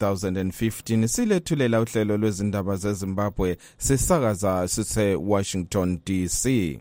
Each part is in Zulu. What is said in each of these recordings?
2015 silethulela uhlelo lwezindaba zeZimbabwe sisakaza sise Washington DC.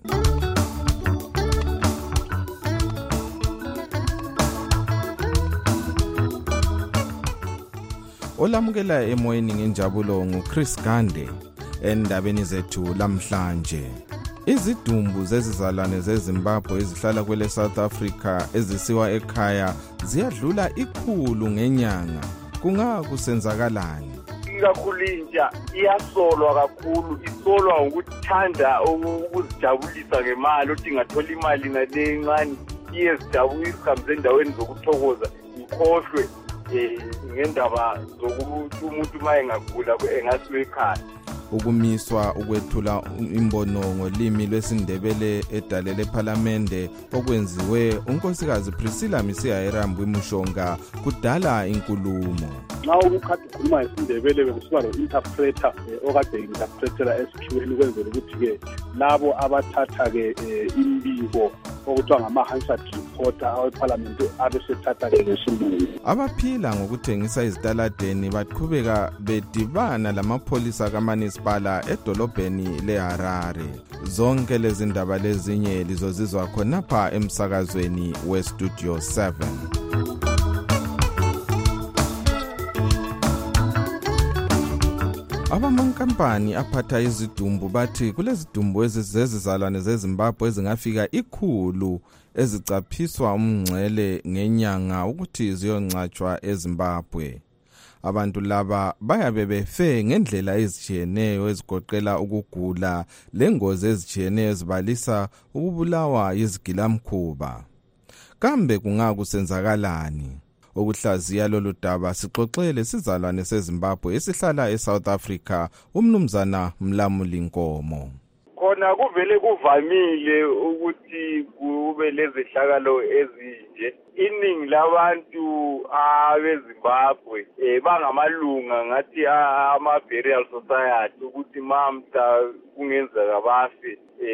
Olamukela emoyeni ngenjabulo nguChris Gande endabeni zethu lamhlanje. Izidumbu zezizalwane zeZimbabwe ezihlala kwele South Africa ezisiwa ekhaya ziyadlula 100 ngenyanga. Kungakusenzakalani? Ikakhulu intsha iyasolwa kakhulu, isolwa ngokuthanda ukuzijabulisa ngemali, uthi ngathola imali ngale ncane iyezijabulisa ihambe endaweni zokuthokoza ikhohlwe ngendaba zokuthi umuntu maye ngagula engasiwe ekhaya. Ukumiswa ukwethula imbono ngolimi lwesindebele edalele ePhalamende okwenziwe unkosikazi Priscilla Misiya-Irambwi Mushonga kudala inkulumo. Nxa ukukade ukhuluma isindebele bekusuka lo-interpreter okade interpretera esikhiweni ukwenzela ukuthi-ke labo abathatha-ke imbiko okuthiwa ngama-Hansard reporter awePhalamende abesethatha-ke ngesilungu. Abaphila ngokuthengisa izitaladeni baqhubeka bedibana lamapholisa kaManisipala edolobheni leHarare. Zonke lezi ndaba lezinye lizozizwa khonapha emsakazweni weStudio 7. Abamankampani aphatha izidumbu bathi kulezidumbu ezizezizalwane zeZimbabwe ezingafika 100 ezicaphiswa umngcele ngenyanga ukuthi ziyoncatshwa eZimbabwe. Abantu laba bayabe befe ngendlela ezitshiyeneyo ezigoqela ukugula lengozi ezitshiyeneyo ezibalisa ukubulawa yizigilamkhuba. Kambe kungakusenzakalani? Ukuhlaziya lolu daba sixoxele sizalwane seZimbabwe esihlala eSouth Africa uMnumzana Mlamuli Nkomo. Khona kuvele kuvamile ukuthi kube lezehlakalo ezinje. Iningi labantu abeZimbabwe bangamalunga ngathi ama-burial society ukuthi mamhla kungenzeka bafe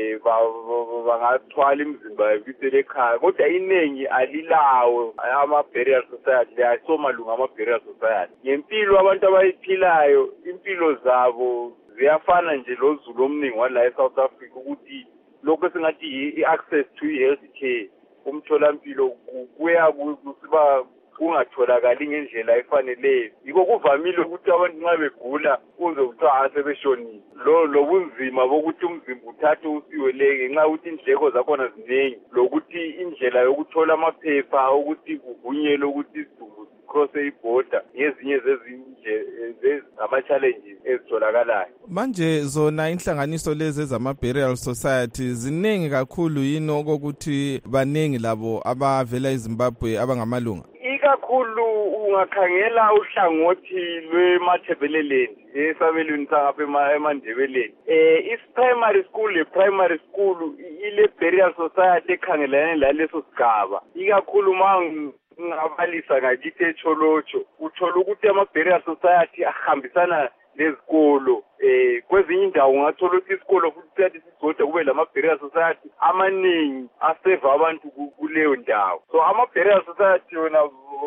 bangathwala imizimba yabisele ekhaya, kodwa iningi alilawo ama-burial society, ayisomalunga ama-burial society. Ngempilo abantu abayiphilayo, impilo zabo ziyafana nje lozulu omningi wala eSouth Africa ukuthi lokho singathi i-access to health care umtholampilo kuya kusiba kungatholakali ngendlela efaneleyo. Yiko kuvamile ukuthi abantu nxa begula kuze kuthiwa asebeshonile. Lo bunzima bokuthi umzimba uthathe usiwe leke nxa ukuthi indleko zakhona ziningi, lokuthi indlela yokuthola amaphepha ukuthi kuvunyelwe ukuthi isidumbu crosse iborder ngezinye zezinje ama-challenges ezitholakalayo. Manje zona inhlanganiso lezi ezama-burial society ziningi kakhulu yini okokuthi baningi labo abavela eZimbabwe abangamalunga? Ikakhulu ungakhangela uhlangothi lweMathebeleleni esabelweni sangapha eMandebeleni. Primary school ile burial society ekhangelane laleso sigaba. Ikakhulu ngabalisa ngakithi eCholocho uthola ukuthi ama-burial society ahambisana lezikolo. Kwezinye indawo ungathola ukuthi isikolo futhi siyathi sisodwa kube lama-burial society amaningi aseva abantu kuleyo ndawo. So ama-burial society yona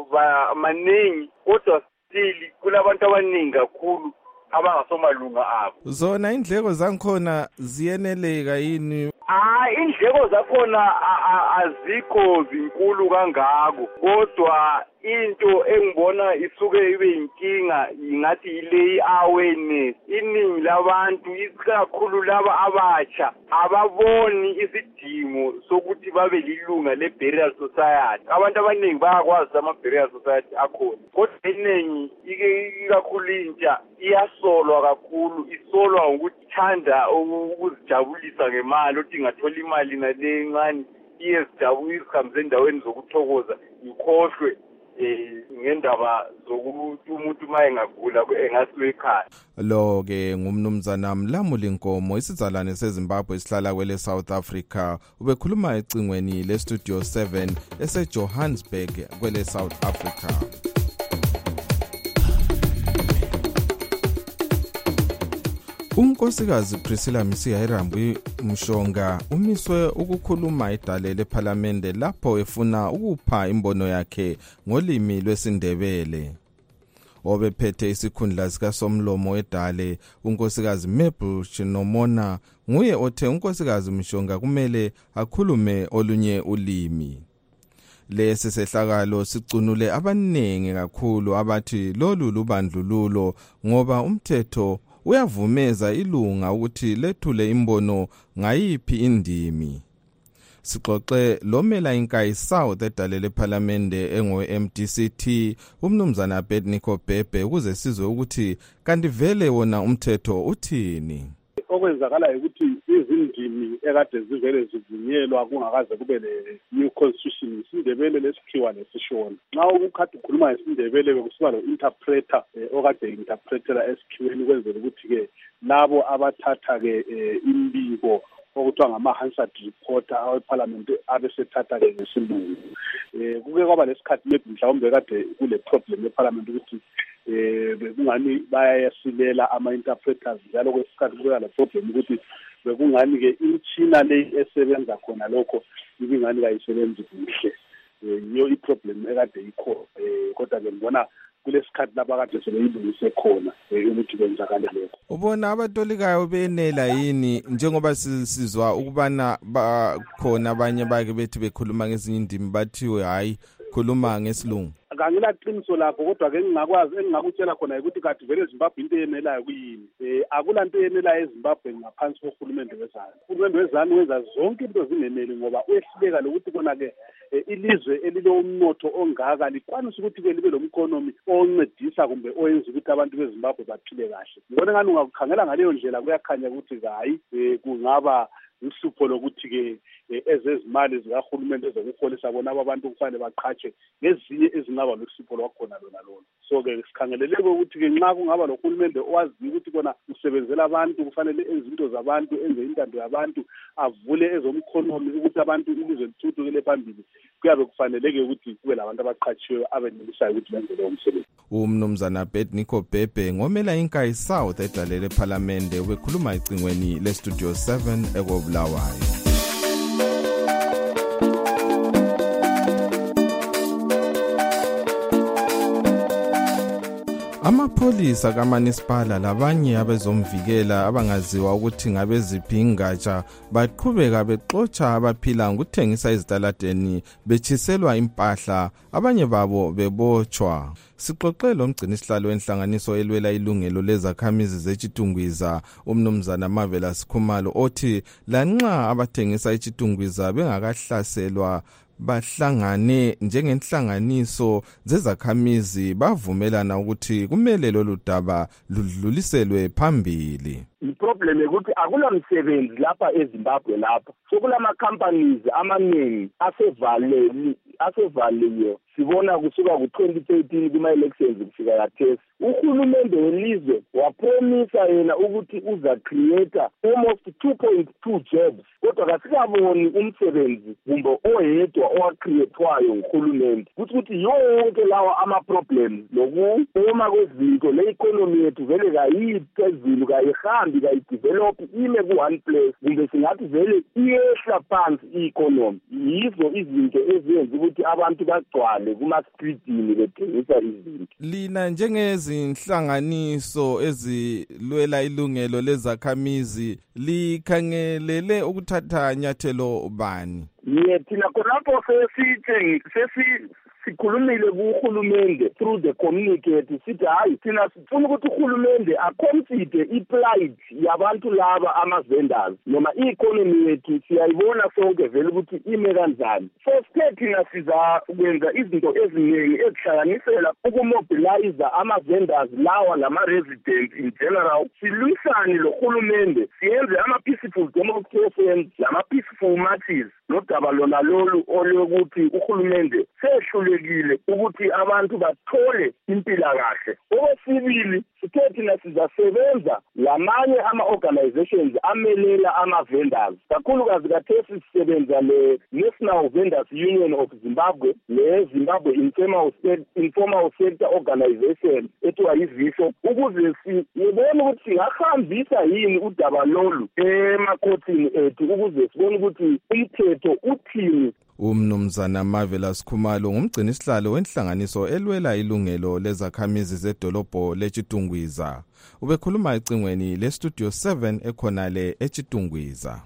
maningi, kodwa still kulabantu abaningi kakhulu abangasomalunga abo. Zona indleko zankhona ziyeneleka yini? Indleko zakhona azikho zinkulu kangako, kodwa into engibona isuke ibe inkinga ingathi ile awareness. Iningi labantu ikakhulu laba abatsha ababoni isidingo sokuthi babe lilunga le-burial society. Abantu abaningi bayakwazi ama-burial society akhona, kodwa iningi ikakhulu intsha iyasolwa kakhulu, isolwa ngokuthanda ukuzijabulisa ngemali, uthi ngathola imali ngale ncane iyezijabulisa ihambe endaweni zokuthokoza ikhohlwe ngendaba zokuthi umuntu maye ngagula engasiwe ekhaya. Lo ke ngumnumzana Mlamuli Nkomo isizalwane seZimbabwe esihlala kwele South Africa ubekhuluma ecingweni leStudio 7 eseJohannesburg kwele South Africa. Unkosikazi Priscilla Misiya-Irambwi Mushonga umiswe ukukhuluma edalele ePhalamende lapho efuna ukupha imbono yakhe ngolimi lwesindebele. Obephethe isikhundla sikaSomlomo weDale unkosikazi Mabel Chinomona nguye othe unkosikazi Mshonga kumele akhulume olunye ulimi. Lesi sehlakalo sicunule abaningi kakhulu abathi lolu lubandlululo ngoba umthetho uyavumeza ilunga ukuthi lethule imbono ngayiphi indimi. Sixoxe lomela inkayi South eDale lePhalamende engo-MDCT umnumzana Abednego Bhebhe ukuze sizwe ukuthi kanti vele wona umthetho uthini. Okwenzakala ukuthi izindimi ekade zivele zivunyelwa kungakaze kube le-new constitution isindebele lesikhiwa lesishona. Nxa ukukade ukhuluma ngesindebele bekusuka lo-interpreter okade interpretela esikhiweni ukwenzela ukuthi-ke labo abathatha-ke imbiko okuthiwa ngama-Hansard reporter aweParliament abesethatha-ke ngesilungu. Kuke kwaba lesikhathi maybe mhlawumbe kade kule problem eParliament ukuthi bekungani bayasilela ama-interpreters njalo kwesikhathi kubeka le problem ukuthi bekungani-ke imitshina le esebenza khona lokho ibingani kayisebenzi kuhle. Yiyo iproblem ekade ikho kodwa-ke ngibona kulesikhathi lapha kade sebeyilungise khona ukuthi kwenzakale lokho. Ubona abatolikayo benela yini njengoba sizwa ukubana bakhona abanye bake bethi bekhuluma ngezinye indimi bathiwe hayi khuluma ngesilungu? Angilaqiniso lakho kodwa ke engingakutshela khona ukuthi kade vele eZimbabwe into eyenelayo kuyini. Akulanto eyenelayo eZimbabwe ngaphansi kohulumende wezanu. Uhulumende wezanu wenza zonke into zingeneli ngoba uyehluleka lokuthi kona-ke ilizwe elilomnotho ongaka likwanisa ukuthi-ke libe lomkhonomi oncedisa kumbe oyenza ukuthi abantu beZimbabwe baphile kahle. Ngibona ngani ungakukhangela ngaleyo ndlela kuyakhanya ukuthi hayi kungaba uhlupho lokuthi-ke ezezimali zikahulumende ezokuholisa bona abantu kufanele baqhatshe ngezinye ezingaba lohlupho lwakhona lona lona. So-ke sikhangeleleke ukuthi-ke nxa kungaba lohulumende owaziyo ukuthi kona usebenzela abantu kufanele enze into zabantu enze intando yabantu avule ezomkhonomi ukuthi abantu ilizwe lithuthukele phambili kuyabe kufaneleke ukuthi kube labantu abaqhatshiweyo abenelisayo ukuthi benze lowo msebenzi. Umnumzana Abednego Bhebhe ngomela inkayi South eDale lePhalamende ubekhuluma ecingweni leStudio 7 eKobulawayo. Amapholisa kaManisipala labanye abezomvikela abangaziwa ukuthi ngabeziphi ingatsha baqhubeka bexotsha abaphila ngokuthengisa ezitaladeni bechiselwa impahla abanye babo bebotshwa. Sixoxe lomgcinisihlalo wenhlanganiso elwela ilungelo lezakhamizi zeChitungwiza umnumzana Marvelous Khumalo othi lanxa abathengisa eChitungwiza bengakahlaselwa bahlangane njengenhlanganiso zezakhamizi bavumelana ukuthi kumele lolu daba ludluliselwe phambili. Iproblem ukuthi akulamsebenzi lapha eZimbabwe lapha. Sokulama companies amaningi asevaliwe. Sibona kusuka ku-2013 kuma-elections kufika kathesi. Uhulumende welizwe wapromisa yena ukuthi uza create almost 2.2 jobs. Kodwa kasikaboni umsebenzi kumbe oyedwa owacreatwayo nguhulumende. Ukuthi yonke lawa ama-problems lokuma kwezinto le-economy yethu vele kayiyi phezulu kayihambi kayidevelop ime ku-one place kumbe singathi vele iyehla phansi i-economy. Yizo izinto eziyenza ukuthi abantu bagcwale kuma-streetini bethengisa izinto. Lina njengezinhlanganiso ezilwela ilungelo lezakhamizi likhangelele ukuthatha nyathelo bani? Thina khonapho sikhulumile kuhulumende through the communicate sithi hayi thina sifuna ukuthi uhulumende aconsider i-plight yabantu laba ama-vendors noma i-economy yethu siyayibona sonke vele ukuthi ime kanjani. So thina siza kwenza izinto eziningi ezihlanganisela ukumobilize ama-vendors lawa lama-residents in general. Silwisane lohulumende siyenze ama-peaceful demonstrations nama-peaceful marches nodaba lona lolu olokuthi uhulumende sehlulekile ukuthi abantu bathole impilakahle. Okwesibili sithe thina sizasebenza lamanye ama-organizations amelela ama-vendors, kakhulukazi kathesi sisebenza le-National Vendors Union of Zimbabwe, le-Zimbabwe Informal Sector Organization ethiwa yiVISO, ukuze sibone ukuthi singahambisa yini udaba lolu emakhotini ethu ukuze sibone ukuthi umthetho uthini. Umnumzana Marvelous Khumalo ngumgcini sihlalo wenhlanganiso elwela ilungelo lezakhamizi zedolobho leChitungwiza. Ubekhuluma ecingweni leStudio 7 ekhonale eChitungwiza.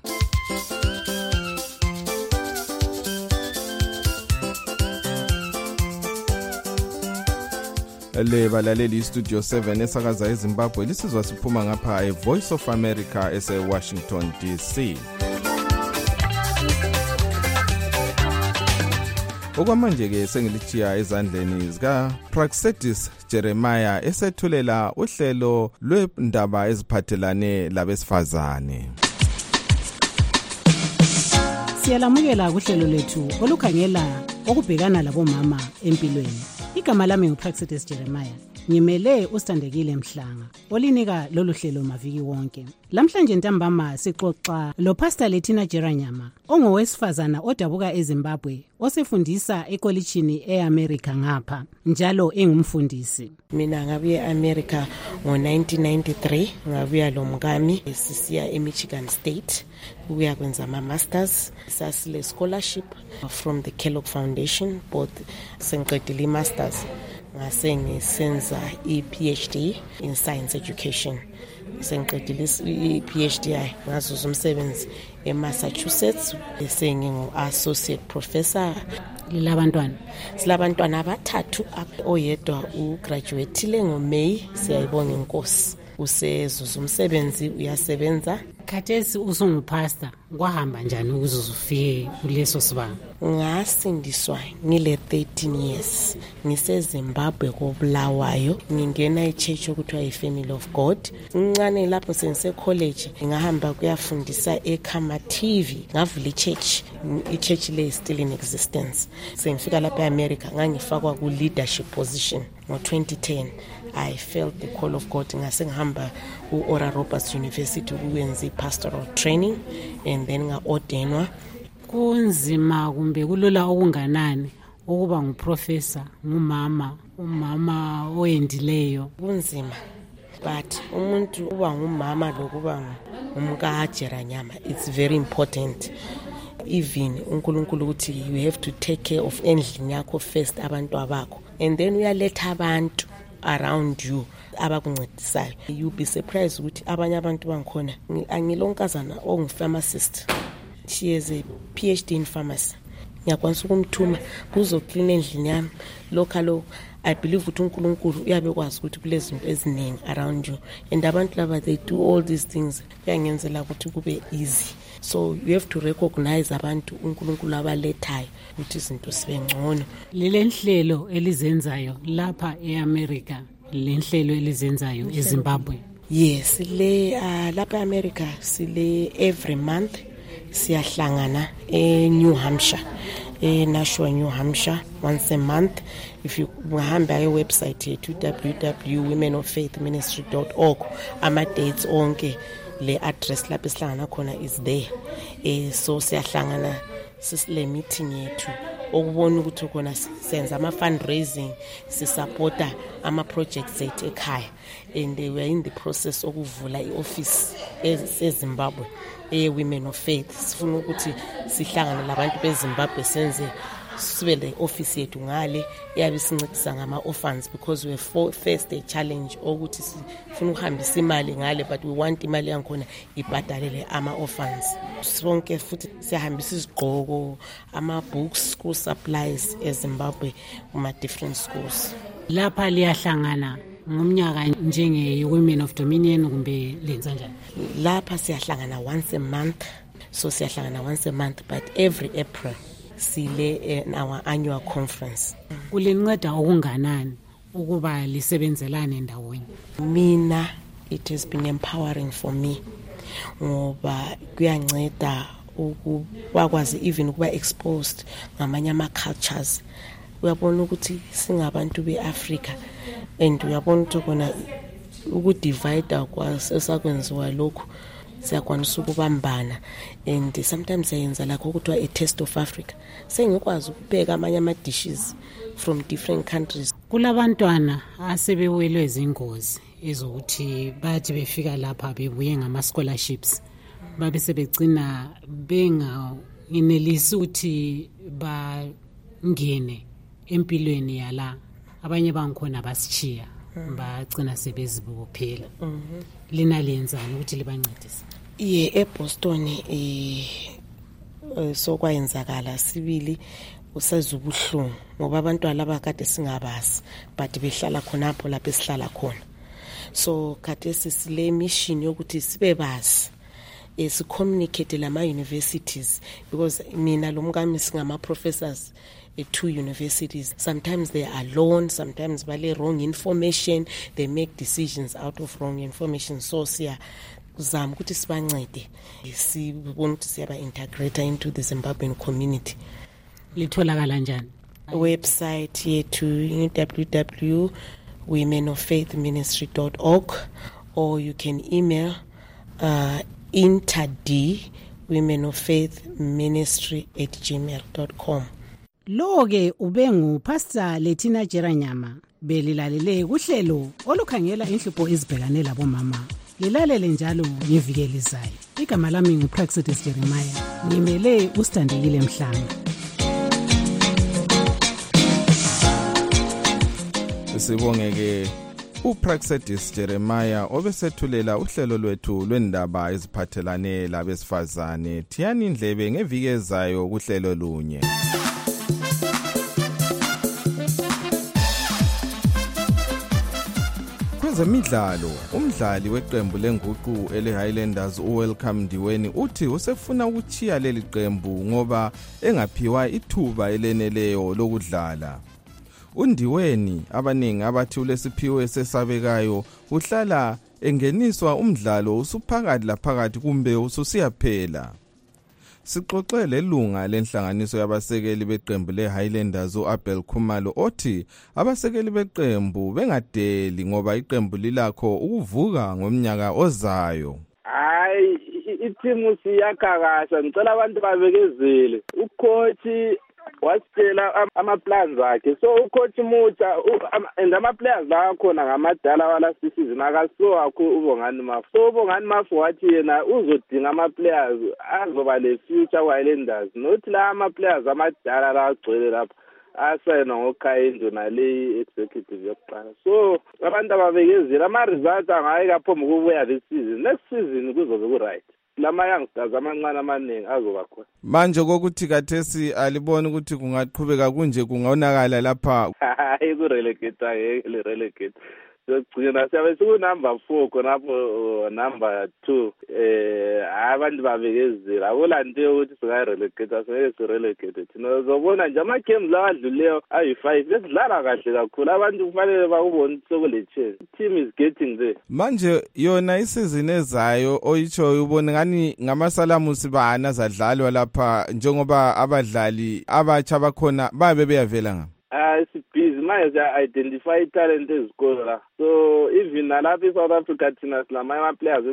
Le balaleli iStudio 7 esakaza eZimbabwe lisizwa siphuma ngapha eVoice of America ese-Washington DC. Okwamanje-ke sengilitshiya ezandleni zika-Praxedis Jeremiah esethulela uhlelo lwendaba eziphathelane labesifazane. Siyalamukela kuhlelo lethu olukhangela okubhekana labomama empilweni. Igama lami nguPraxedis Jeremiah. Ngimele uStandekile Mhlanga olinika lolu hlelo maviki wonke. Lamhlanje ntambama sixoxa loPastor Lethina Jeranyama ongowesifazana odabuka eZimbabwe osefundisa ekolitshini eAmerica ngapha njalo engumfundisi. Mina ngabuye eAmerica ngo1993 ngabuya lomkami sisiya eMichigan State ukuya kwenza ama-masters. Sasile scholarship from the Kellogg Foundation, both sengiqedile masters ngase ngisenza i-PhD in science education. Sengiqedile i-PhD ngazuza umsebenzi eMassachusetts sengingu-associate professor. Silabantwana abathathu, oyedwa ugraduateile ngoMay, siyayibonga inkosi. Usezuza umsebenzi uyasebenza. Khathesi usungupastor, kwahamba njani ukuze ufike kuleso sibanga? Ngasindiswa ngile 13 years ngiseZimbabwe koBulawayo, ngingena ichurch okuthiwa iFamily of God. Incane lapho sense college ngahamba kuyafundisa eKhamaTV, ngavula ichurch le still in existence. Sengifika lapha eAmerica ngangifakwa ku leadership position ngo2010. I felt the call of God. Ngase ngihamba ku-Oral Roberts University ukwenza pastoral training and then nga-ordainwa. Kunzima kumbe kulula okunganani ukuba nguprofessor, umama oyendileyo? Kunzima, but umuntu uba ngumama lokuba umkaJeranyama, it's very important. Even uNkulunkulu uthi you have to take care of endlini yakho first, abantu abakho, and then uyaletha abantu around you abakuncedisayo. You be surprised ukuthi abanye abantu bangikhona. Angilonkazana ongupharmacist, she has a PhD in pharmacy. Ngiyakwanisa ukumthuma kuzoclean endlini yami lokalo. I believe ukuthi uNkulunkulu uyabekwazi ukuthi kulezinto eziningi around you, and abantu laba they do all these things uyangenzela ukuthi kube easy. So you have to recognize abantu uNkulunkulu abalethayo ukuthi izinto sibe ngcono. Lele nhlelo elizenzayo lapha eAmerica, le nhlelo elizenzayo eZimbabwe. Yes, lapha eAmerica sile every month siyahlangana eNew Hampshire, Nashua, New Hampshire, once a month. If you ngahamba website yethu www.womenoffaithministry.org, ama dates onke, le address lapho sihlangana khona is there. So siyahlangana sisile meeting yethu okubona ukuthi khona senza ama fundraising, sisupporta ama projects ethu ekhaya, and we are in the process okuvula ioffice eZimbabwe Women of Faith. Sifuna ukuthi sihlangane labantu beZimbabwe senze sibe le office yethu ngale yabe sincedisa ngama orphans, because we faced a challenge ukuthi sifuna ukuhambisa imali ngale, but we want imali yankhona ibhadalele ama orphans. Sonke futhi siyahambisa izigqoko, ama books, school supplies eZimbabwe kuma different schools. Lapha liyahlangana ngomnyaka njenge Women of Dominion kumbe lenza njani? Lapha siyahlangana once a month. So siyahlangana once a month, but every April sile in our annual conference. Kulinceda okunganani ukuba lisebenzelane ndawonye? Mina, it has been empowering for me ngoba kuyanceda ukwazi even ukuba exposed ngamanye ama cultures. Uyabona ukuthi singabantu beAfrica, and uyabona ukuthi kona ukudivide kwasesakwenziwa lokhu siyakwanisa ukubambana, and sometimes siyenza lakho kuthiwa a taste of Africa. Sengikwazi ukubheka amanye ama-dishes from different countries. Kulabantwana asebewelwe izingozi ezokuthi bathi befika lapha bebuye ngama-scholarships babe sebegcina bengenelisi ukuthi bangene empilweni yala, abanye bangikhona basichiya bagcina sebezibophela. Lina lenzani ukuthi libancedise? eBoston sokwayenzakala sibili usezubuhlungu ngoba abantwana abakade singabazi but behlala khonapho lapho esihlala khona. So kade sisile mission yokuthi sibe bazi communicate lama universities, because mina lo mkami singama professors at 2 universities. Sometimes they are alone, sometimes bale wrong information, they make decisions out of wrong information. So zama ukuthi sibancede sibone ukuthi siyaba integrate into the Zimbabwean community. Litholakala njani? Website yethu www.womenoffaithministry.org, or you can email interd@womenoffaithministry@gmail.com. Lo-ke ubengu Pastor Lethina Jeranyama, belilalele kuhlelo olukhangela inhlupho ezibhekane labomama. Lilalele njalo ngeviki elizayo. Igama lami nguPraxedis Jeremiah, ngimele uStandekile Mhlanga. Sibongeke uPraxedis Jeremiah obesethulela uhlelo lwethu lwendaba eziphathelane labesifazane. Thiyani indlebe ngeviki ezayo kuhlelo lunye. Kwezemidlalo, umdlali weqembu lenguqu ele-Highlanders uWelcome Ndiweni uthi usefuna ukuchiya leli qembu ngoba engaphiwa ithuba eleneleyo lokudlala. uNdiweni abaningi abathi ulesiphiwo esesabekayo uhlala engeniswa umdlalo usuphakathi laphakathi kumbe ususiyaphela. Sixoxele lunga lenhlanganiso yabasekeli beqembu leHighlanders uAbel Khumalo othi abasekeli beqembu bengadeli ngoba iqembu lilakho ukuvuka ngomnyaka ozayo. Hayi, ithimu siyakakasha, ngicela abantu babekezele. Ucoach wasitshela ama-plans akhe, so ucoach mutsha and ama-players la akhona ngamadala wala season akasiwo akho uBongani Mafu. So uBongani Mafu wathi yena uzodinga ama-players azoba le-future Highlanders, not la ama-players amadala la agcwele lapha asayina ngoKhayindo nale executive yokuqala. So abantu ababekezile, ama-results angayike aphomu kubuya this season. Next season kuzobe ku-right. Lama youngsters amancane amaningi azoba khona. Manje kokuthi kathesi alibona ukuthi kungaqhubeka kunje kungonakala lapha. Hayi kurelegate ayeke le relegate. Sogcina siyabe siku number 4 khonapho number 2 abantu babekezela akulande ukuthi sikarelegate aseke sirelegate. Thina uzobona nje ama games la adluleyo ayi5 lesidlala kahle kakhulu, abantu kufanele bakubone sokule chance. Team is getting there. Manje yona isizini ezayo oyitsho ubone ngani ngamasalamusi bana zadlalwa lapha njengoba abadlali abatsha bakhona babe beyavela ngapha. Sibhizi manje identify talent ezikolo la. So even nalapha eSouth Africa thina silama ama-players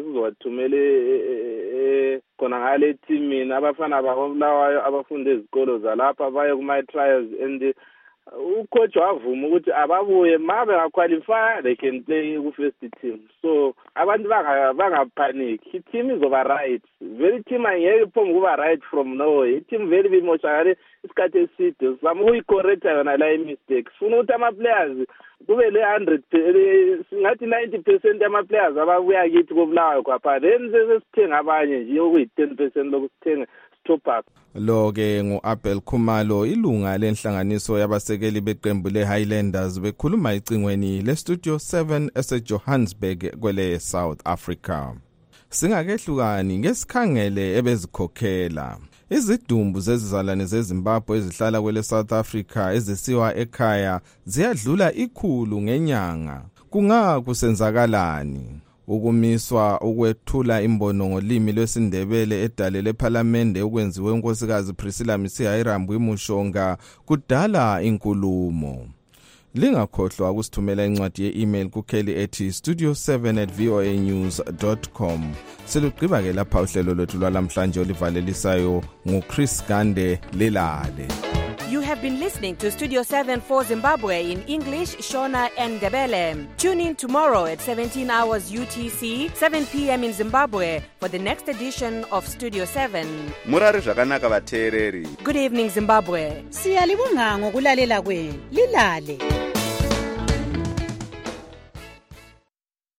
esizowathumele khona ngale teamini abafana bakobulawayo abafunda ezikolo zalapha baye kuma-trials, and ucoach wavuma ukuthi ababuye ma bengaqualify they can play ku-first team. So abantu bangapanic, i-team izoba right. Very team angeke iphomu kuba right from nowhere. I-team very bimoshakale isikhathi eside, sizama ukuyicorrecta yona la i-mistake. Sifuna ukuthi ama-players kube le-100 singathi 90% yama-players ababuya kithi kobulawayo khapha, then sesithenga abanye nje okuyi-10% lokusithenga top up. Lo-ke nguAbel Khumalo, ilunga lenhlanganiso yabasekeli beqembu leHighlanders, bekhuluma icingweni leStudio 7 eseJohannesburg kwele South Africa. Singakehlukani ngesikhangele ebezikhokhela. Izidumbu zezizalwane zeZimbabwe ezihlala kwele South Africa ezisiwa ekhaya ziyadlula 100 ngenyanga. Kungakusenzakalani? Ukumiswa ukwethula imbono ngolimi lwesindebele edale leParliament okwenziwe unkosikazi Priscilla Msiha eRambu iMushonga kudala inkulumo. Lingakhohlwa ukusithumela incwadi ye-email kukheli ethi studio7@voanews.com. Selugqiba ke lapha uhlelo lwethu lwalamhlanje olivalelisayo nguChris Gande Lelale. You have been listening to Studio 7 for Zimbabwe in English, Shona and Ndebele. Tune in tomorrow at 17 hours UTC, 7 p.m. in Zimbabwe for the next edition of Studio 7. Murari zvakanaka vateereri. Good evening, Zimbabwe. Siyalibonga ngokulalela kwenu. Lilale.